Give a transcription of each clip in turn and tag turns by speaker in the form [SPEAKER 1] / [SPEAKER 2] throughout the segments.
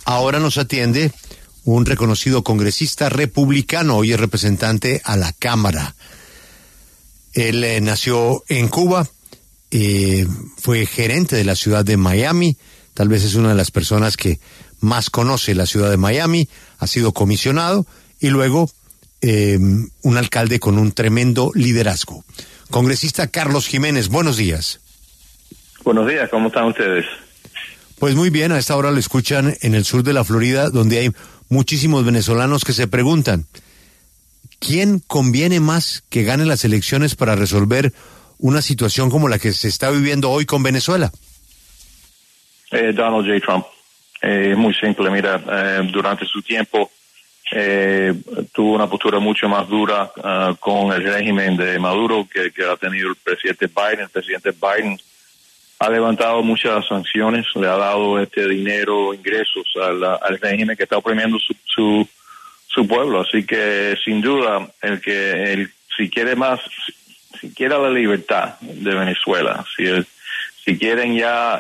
[SPEAKER 1] ahora nos atiende un reconocido congresista republicano, hoy es representante a la Cámara. Él nació en Cuba, fue gerente de la ciudad de Miami, tal vez es una de las personas que más conoce la ciudad de Miami, ha sido comisionado y luego un alcalde con un tremendo liderazgo. Congresista Carlos Jiménez, buenos días.
[SPEAKER 2] Buenos días, ¿cómo están ustedes?
[SPEAKER 1] Pues muy bien, a esta hora lo escuchan en el sur de la Florida, donde hay muchísimos venezolanos que se preguntan, ¿quién conviene más que gane las elecciones para resolver una situación como la que se está viviendo hoy con Venezuela?
[SPEAKER 2] Donald J. Trump. Es muy simple, mira, durante su tiempo tuvo una postura mucho más dura con el régimen de Maduro que ha tenido el presidente Biden. El presidente Biden ha levantado muchas sanciones, le ha dado dinero, ingresos al régimen que está oprimiendo su pueblo. Así que sin duda, si quiere la libertad de Venezuela, si quieren ya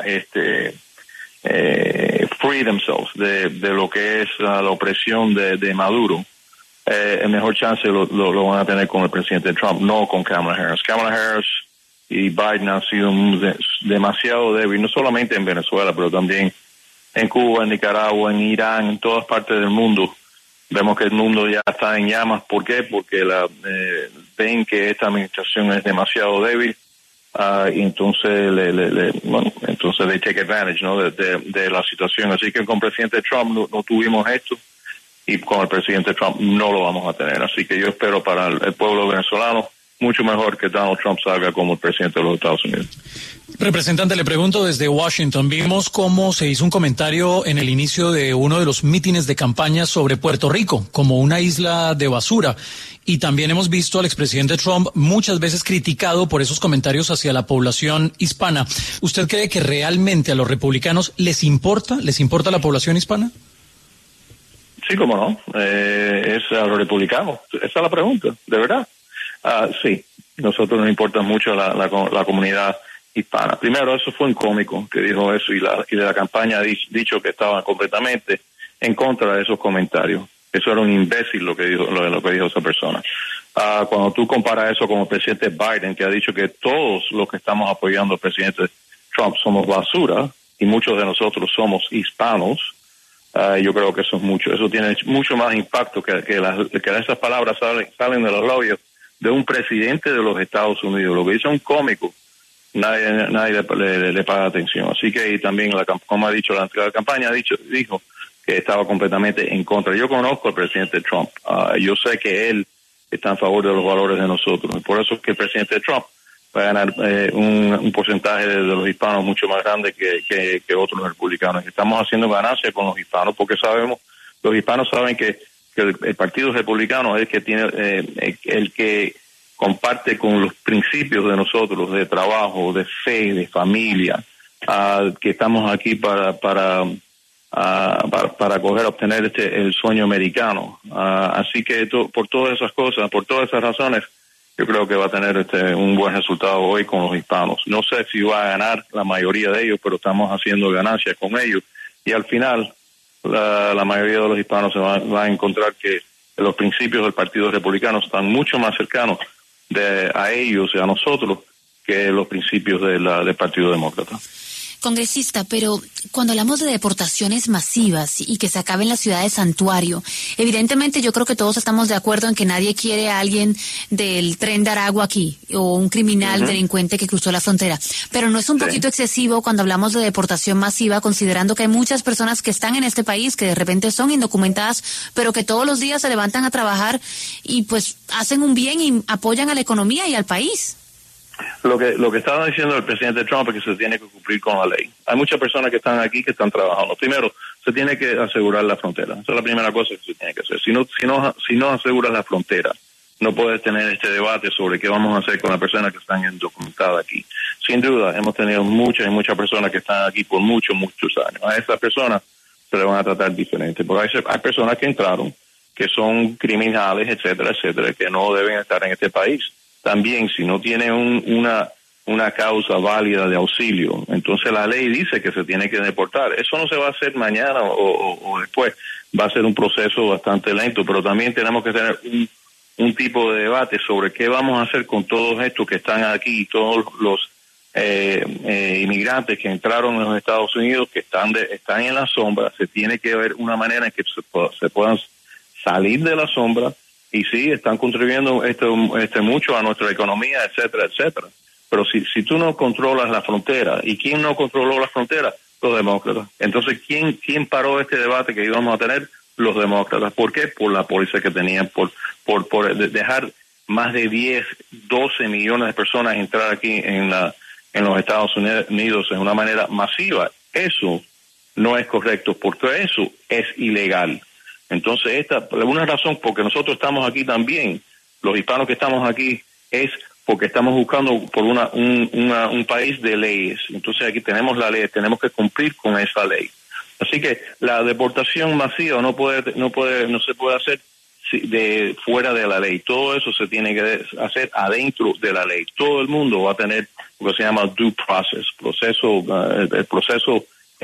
[SPEAKER 2] free themselves de lo que es la opresión de Maduro, el mejor chance lo van a tener con el presidente Trump, no con Kamala Harris. Kamala Harris y Biden han sido demasiado débiles, no solamente en Venezuela, pero también en Cuba, en Nicaragua, en Irán, en todas partes del mundo. Vemos que el mundo ya está en llamas. ¿Por qué? Porque ven que esta administración es demasiado débil, y entonces entonces they take advantage, ¿no? de la situación. Así que con el presidente Trump no tuvimos esto, y con el presidente Trump no lo vamos a tener. Así que yo espero para el pueblo venezolano mucho mejor que Donald Trump salga como el presidente de los Estados Unidos.
[SPEAKER 3] Representante, le pregunto desde Washington, vimos cómo se hizo un comentario en el inicio de uno de los mítines de campaña sobre Puerto Rico como una isla de basura, y también hemos visto al expresidente Trump muchas veces criticado por esos comentarios hacia la población hispana. ¿Usted cree que realmente a los republicanos les importa la población hispana?
[SPEAKER 2] Sí, cómo no, es a los republicanos, esa es la pregunta, de verdad. Sí, nosotros nos importa mucho la comunidad hispana. Primero, eso fue un cómico que dijo eso, y de la campaña ha dicho que estaba completamente en contra de esos comentarios. Eso era un imbécil lo que dijo esa persona. Cuando tú comparas eso con el presidente Biden, que ha dicho que todos los que estamos apoyando al presidente Trump somos basura, y muchos de nosotros somos hispanos, yo creo que eso es mucho. Eso tiene mucho más impacto que esas palabras salen de los labios de un presidente de los Estados Unidos. Lo que dice un cómico, nadie le paga atención. Así que, y también, como ha dicho la campaña, dijo que estaba completamente en contra. Yo conozco al presidente Trump. Yo sé que él está en favor de los valores de nosotros. Por eso es que el presidente Trump va a ganar un porcentaje de los hispanos mucho más grande que otros republicanos. Estamos haciendo ganancias con los hispanos porque los hispanos saben que el Partido Republicano es el que tiene, el que comparte con los principios de nosotros, de trabajo, de fe, de familia, que estamos aquí para obtener el sueño americano. Así que por todas esas cosas, por todas esas razones, yo creo que va a tener un buen resultado hoy con los hispanos. No sé si va a ganar la mayoría de ellos, pero estamos haciendo ganancias con ellos, y al final la mayoría de los hispanos se va a encontrar que los principios del Partido Republicano están mucho más cercanos a ellos y a nosotros que los principios del Partido Demócrata.
[SPEAKER 4] Congresista, pero cuando hablamos de deportaciones masivas y que se acaben las ciudades santuario, evidentemente yo creo que todos estamos de acuerdo en que nadie quiere a alguien del tren de Aragua aquí, o un criminal delincuente que cruzó la frontera. Pero ¿no es un poquito excesivo cuando hablamos de deportación masiva, considerando que hay muchas personas que están en este país, que de repente son indocumentadas, pero que todos los días se levantan a trabajar y pues hacen un bien y apoyan a la economía y al país?
[SPEAKER 2] Lo que estaba diciendo el presidente Trump es que se tiene que cumplir con la ley. Hay muchas personas que están aquí que están trabajando. Primero, se tiene que asegurar la frontera. Esa es la primera cosa que se tiene que hacer. Si no aseguras la frontera, no puedes tener este debate sobre qué vamos a hacer con las personas que están indocumentadas aquí. Sin duda, hemos tenido muchas personas que están aquí por muchos años. A esas personas se le van a tratar diferente, porque hay personas que entraron, que son criminales, etcétera, que no deben estar en este país. También, si no tiene una una causa válida de auxilio. Entonces la ley dice que se tiene que deportar. Eso no se va a hacer mañana o después. Va a ser un proceso bastante lento, pero también tenemos que tener un tipo de debate sobre qué vamos a hacer con todos estos que están aquí, todos los inmigrantes que entraron en los Estados Unidos, que están en la sombra. Se tiene que ver una manera en que se puedan salir de la sombra, y sí, están contribuyendo mucho a nuestra economía, etcétera, etcétera. Pero si tú no controlas la frontera, ¿y quién no controló la frontera? Los demócratas. Entonces, ¿quién paró este debate que íbamos a tener? Los demócratas. ¿Por qué? Por la póliza que tenían, por dejar más de 10, 12 millones de personas entrar aquí en los Estados Unidos en una manera masiva. Eso no es correcto, porque eso es ilegal. Entonces, por alguna razón, porque nosotros estamos aquí también, los hispanos que estamos aquí, es porque estamos buscando por un país de leyes. Entonces aquí tenemos la ley, tenemos que cumplir con esa ley. Así que la deportación masiva no se puede hacer de fuera de la ley. Todo eso se tiene que hacer adentro de la ley. Todo el mundo va a tener lo que se llama due process, el proceso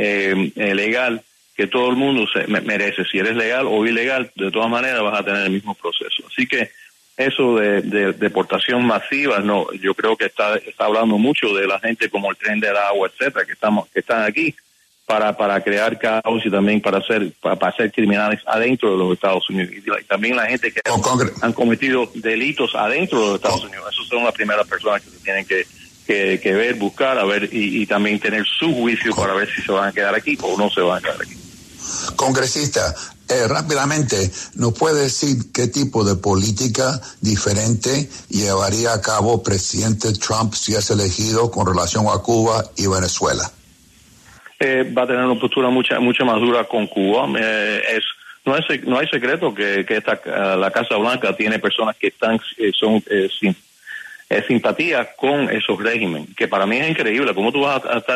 [SPEAKER 2] legal que todo el mundo merece. Si eres legal o ilegal, de todas maneras vas a tener el mismo proceso. Así que eso de deportación masiva, no, yo creo que está hablando mucho de la gente como el Tren del Agua, etcétera, que están aquí para crear caos y también para ser criminales adentro de los Estados Unidos. Y también la gente que han cometido delitos adentro de los Estados Unidos. Esos son las primeras personas que se tienen que ver, buscar, a ver y también tener su juicio para ver si se van a quedar aquí o no se van a quedar aquí.
[SPEAKER 5] Congresista, rápidamente, ¿nos puede decir qué tipo de política diferente llevaría a cabo presidente Trump si es elegido con relación a Cuba y Venezuela?
[SPEAKER 2] Va a tener una postura mucho más dura con Cuba. No hay secreto que la Casa Blanca tiene personas que son simpatía con esos regímenes, que para mí es increíble. ¿Cómo tú vas a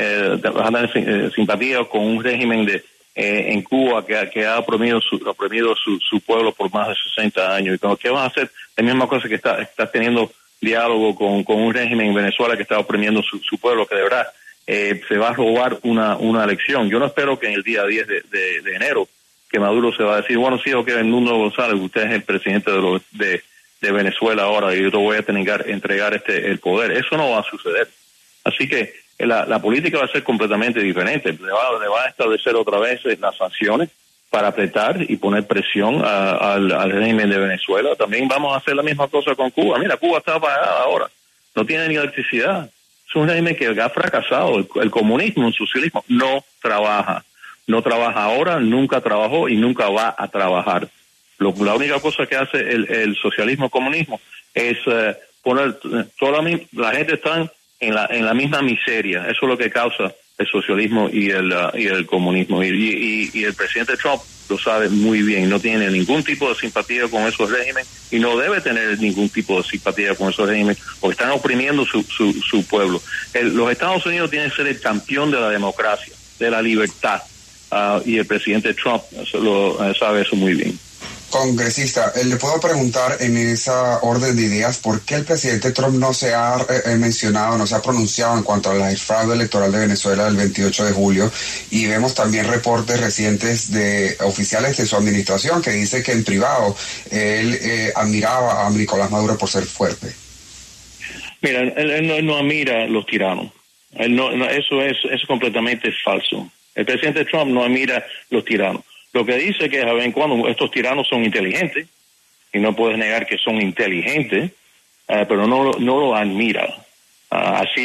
[SPEAKER 2] tener simpatía con un régimen en Cuba que ha oprimido su pueblo por más de 60 años? ¿Y qué vas a hacer? La misma cosa que estás teniendo diálogo con un régimen en Venezuela que está oprimiendo su pueblo, que de verdad se va a robar una elección. Yo no espero que en el día 10 de enero que Maduro se va a decir, bueno, sí, ok, Edmundo González, usted es el presidente de Venezuela ahora y yo te voy a entregar el poder. Eso no va a suceder. Así que la política va a ser completamente diferente. Le va a establecer otra vez las sanciones para apretar y poner presión al régimen de Venezuela. También vamos a hacer la misma cosa con Cuba. Mira, Cuba está apagada ahora. No tiene ni electricidad. Es un régimen que ha fracasado. El comunismo, el socialismo, no trabaja. No trabaja ahora, nunca trabajó y nunca va a trabajar. La única cosa que hace el socialismo-comunismo es poner toda la gente está en la misma miseria. Eso es lo que causa el socialismo y el comunismo. Y el presidente Trump lo sabe muy bien. No tiene ningún tipo de simpatía con esos regímenes y no debe tener ningún tipo de simpatía con esos regímenes porque están oprimiendo su pueblo. Los Estados Unidos tienen que ser el campeón de la democracia, de la libertad. Y el presidente Trump sabe eso muy bien.
[SPEAKER 6] Congresista, le puedo preguntar en esa orden de ideas por qué el presidente Trump no se ha mencionado, no se ha pronunciado en cuanto al fraude electoral de Venezuela del 28 de julio y vemos también reportes recientes de oficiales de su administración que dice que en privado él admiraba a Nicolás Maduro por ser fuerte.
[SPEAKER 2] Mira, él no admira a los tiranos. Eso es completamente falso. El presidente Trump no admira a los tiranos. Lo que dice que de vez en cuando estos tiranos son inteligentes, y no puedes negar que son inteligentes, pero no lo admira. Así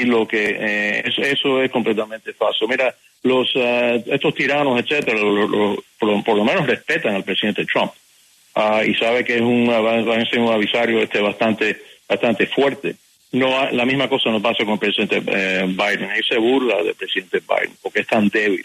[SPEAKER 2] eso es completamente falso. Mira, estos tiranos, etcétera, por lo menos respetan al presidente Trump, y sabe que va a ser un adversario bastante fuerte. No, la misma cosa no pasa con el presidente Biden. Él se burla del presidente Biden porque es tan débil.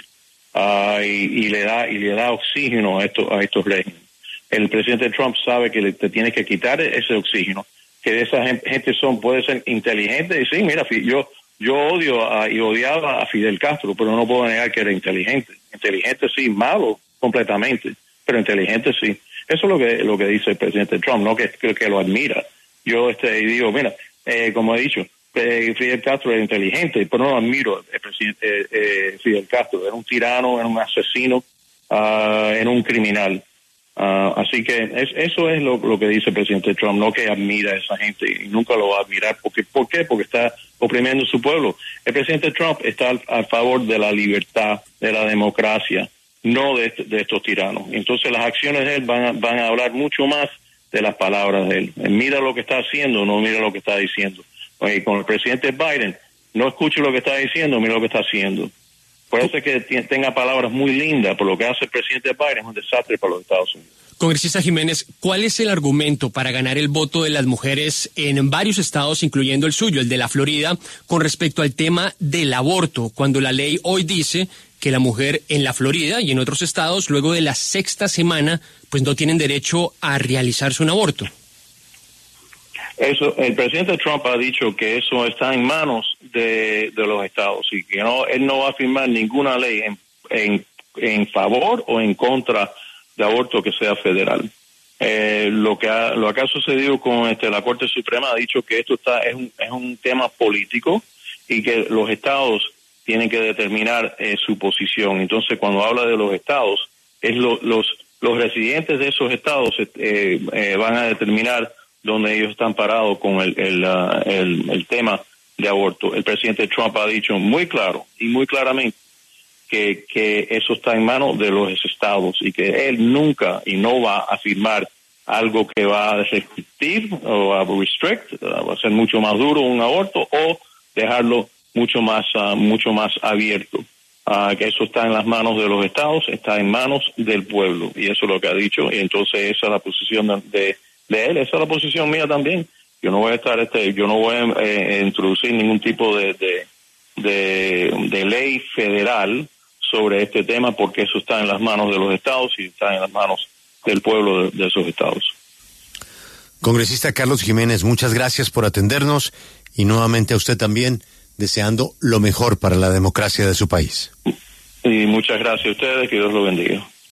[SPEAKER 2] Y le da oxígeno a estos regímenes. El presidente Trump sabe que te tienes que quitar ese oxígeno, que esa gente puede ser inteligente. Y sí, mira, yo odio y odiaba a Fidel Castro, pero no puedo negar que era inteligente. Inteligente sí, malo completamente, pero inteligente sí. Eso es lo que dice el presidente Trump, no que lo admira. Yo digo, mira, como he dicho, Fidel Castro era inteligente, pero no admiro el presidente Fidel Castro. Era un tirano, era un asesino, era un criminal. Así que eso es lo que dice el presidente Trump, no que admira a esa gente y nunca lo va a admirar. ¿Por qué? Porque está oprimiendo a su pueblo. El presidente Trump está a favor de la libertad, de la democracia, no de estos tiranos. Entonces las acciones de él van a hablar mucho más de las palabras de él. Mira lo que está haciendo, no mira lo que está diciendo. Oye, con el presidente Biden, no escuche lo que está diciendo, mira lo que está haciendo. Puede que tenga palabras muy lindas, por lo que hace el presidente Biden es un desastre para los Estados Unidos.
[SPEAKER 7] Congresista Jiménez, ¿cuál es el argumento para ganar el voto de las mujeres en varios estados, incluyendo el suyo, el de la Florida, con respecto al tema del aborto, cuando la ley hoy dice que la mujer en la Florida y en otros estados, luego de la 6ª semana, pues no tienen derecho a realizarse un aborto?
[SPEAKER 2] Eso, el presidente Trump ha dicho que eso está en manos de los estados y que él no va a firmar ninguna ley en favor o en contra de aborto que sea federal. Lo que ha sucedido con la Corte Suprema ha dicho que esto es un tema político y que los estados tienen que determinar su posición. Entonces, cuando habla de los estados, es los residentes de esos estados van a determinar donde ellos están parados con el tema de aborto. El presidente Trump ha dicho muy claro y muy claramente que eso está en manos de los estados y que él nunca y no va a firmar algo que va a restrictir o a restrict, va a ser mucho más duro un aborto o dejarlo mucho más abierto. Que eso está en las manos de los estados, está en manos del pueblo y eso es lo que ha dicho y entonces esa es la posición de él, esa es la posición mía también. Yo no voy a introducir ningún tipo de ley federal sobre este tema porque eso está en las manos de los estados y está en las manos del pueblo de esos estados.
[SPEAKER 1] Congresista Carlos Jiménez, muchas gracias por atendernos y nuevamente a usted también, deseando lo mejor para la democracia de su país.
[SPEAKER 2] Y muchas gracias a ustedes, que Dios lo bendiga.